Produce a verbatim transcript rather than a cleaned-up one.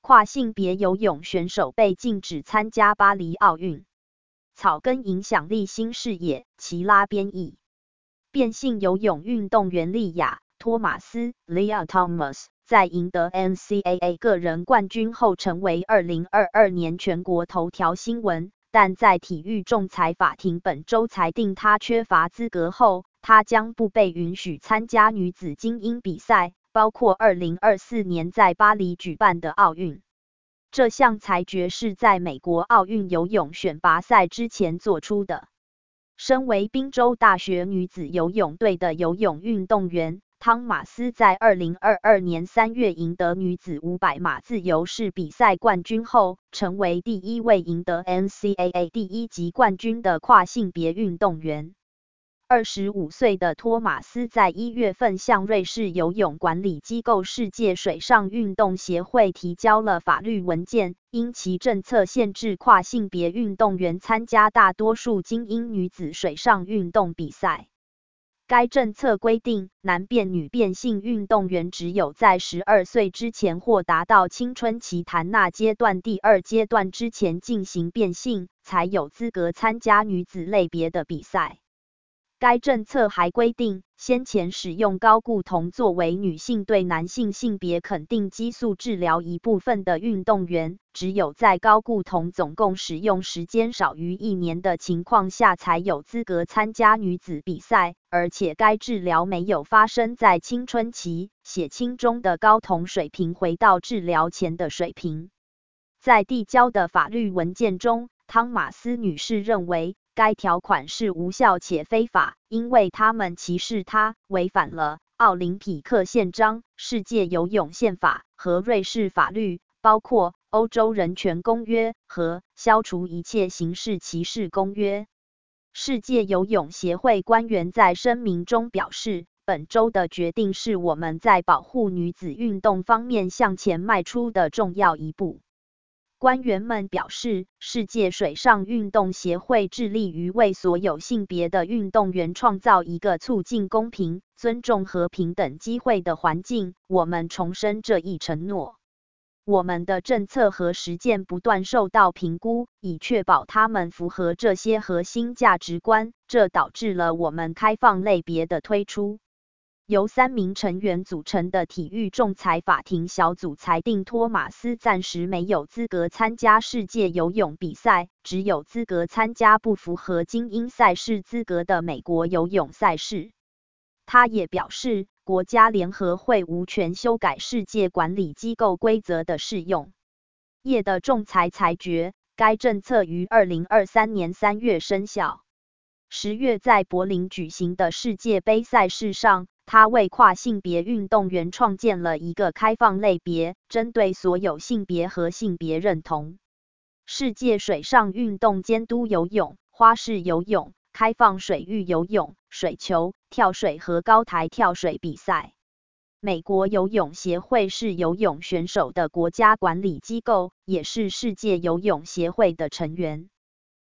跨性别游泳选手被禁止参加巴黎奥运。草根影响力新视野，齐拉编译。变性游泳运动员莉亚·托马斯 （Leah Thomas） 在赢得 N C A A 个人冠军后，成为二零二二年全国头条新闻。但在体育仲裁法庭本周裁定她缺乏资格后，她将不被允许参加女子精英比赛，包括二零二四年在巴黎举办的奥运。这项裁决是在美国奥运游泳选拔赛之前做出的。身为宾州大学女子游泳队的游泳运动员，汤马斯在二零二二年三月赢得女子五百码自由式比赛冠军后，成为第一位赢得 N C A A 第一级冠军的跨性别运动员。二十五岁的托马斯在一月份向瑞士游泳管理机构世界水上运动协会提交了法律文件，因其政策限制跨性别运动员参加大多数精英女子水上运动比赛。该政策规定，男变女变性运动员只有在十二岁之前或达到青春期弹纳阶段第二阶段之前进行变性，才有资格参加女子类别的比赛。该政策还规定，先前使用睾固酮作为女性对男性性别肯定激素治疗一部分的运动员，只有在睾固酮总共使用时间少于一年的情况下才有资格参加女子比赛，而且该治疗没有发生在青春期，血清中的睾酮水平回到治疗前的水平。在递交的法律文件中，汤马斯女士认为，该条款是无效且非法，因为他们歧视她，违反了奥林匹克宪章、世界游泳宪法和瑞士法律，包括欧洲人权公约和消除一切形式歧视公约。世界游泳协会官员在声明中表示，本周的决定是我们在保护女子运动方面向前迈出的重要一步。官员们表示，世界水上运动协会致力于为所有性别的运动员创造一个促进公平、尊重和平等机会的环境。我们重申这一承诺。我们的政策和实践不断受到评估，以确保它们符合这些核心价值观，这导致了我们开放类别的推出。由三名成员组成的体育仲裁法庭小组裁定，托马斯暂时没有资格参加世界游泳比赛，只有资格参加不符合精英赛事资格的美国游泳赛事。他也表示，国家联合会无权修改世界管理机构规则的适用业的仲裁裁决。该政策于二零二三年三月生效。十月在柏林举行的世界杯赛事上，他为跨性别运动员创建了一个开放类别，针对所有性别和性别认同。世界水上运动监督游泳、花式游泳、开放水域游泳、水球、跳水和高台跳水比赛。美国游泳协会是游泳选手的国家管理机构，也是世界游泳协会的成员。